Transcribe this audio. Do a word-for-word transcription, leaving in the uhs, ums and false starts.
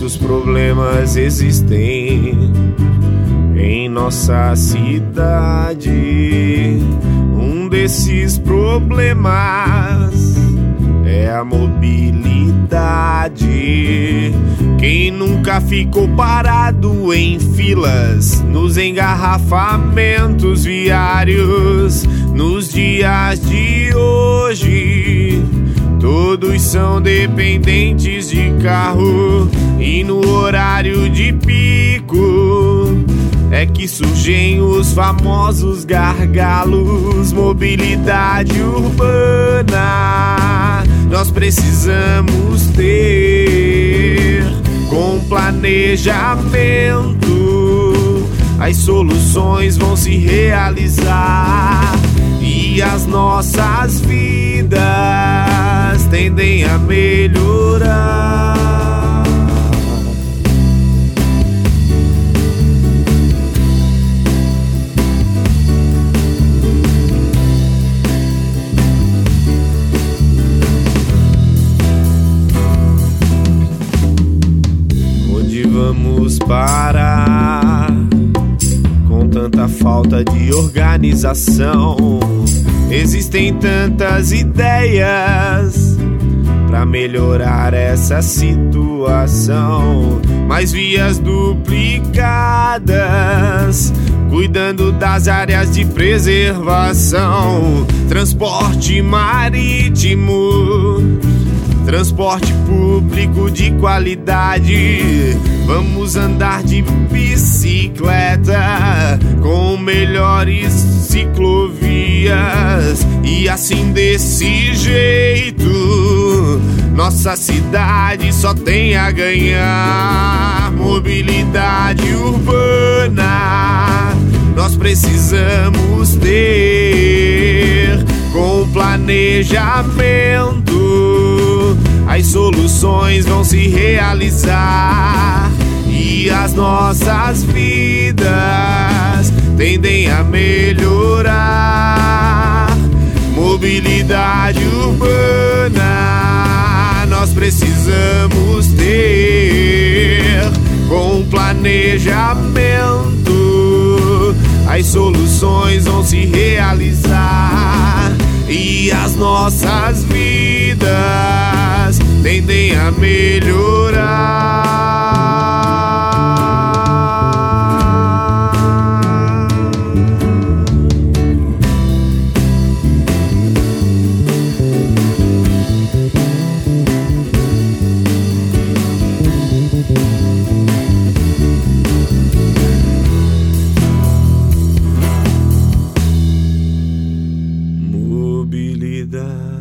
Muitos problemas existem em nossa cidade. Um desses problemas é a mobilidade. Quem nunca ficou parado em filas, nos engarrafamentos viários, nos dias de hoje? Todos são dependentes de carro e no horário de pico é que surgem os famosos gargalos. Mobilidade urbana nós precisamos ter com planejamento. As soluções vão se realizar e as nossas vidas tendem a melhorar. Onde vamos parar com tanta falta de organização? Existem tantas ideias pra melhorar essa situação, mas vias duplicadas, cuidando das áreas de preservação. Transporte marítimo, transporte público de qualidade. Vamos andar de bicicleta com melhores ciclovias, e assim desse jeito nossa cidade só tem a ganhar. Mobilidade urbana nós precisamos ter com planejamento. As soluções vão se realizar e as nossas vidas tendem a melhorar. Mobilidade urbana nós precisamos ter com planejamento. As soluções vão se realizar e as nossas vidas tendem a melhorar. Mobilidade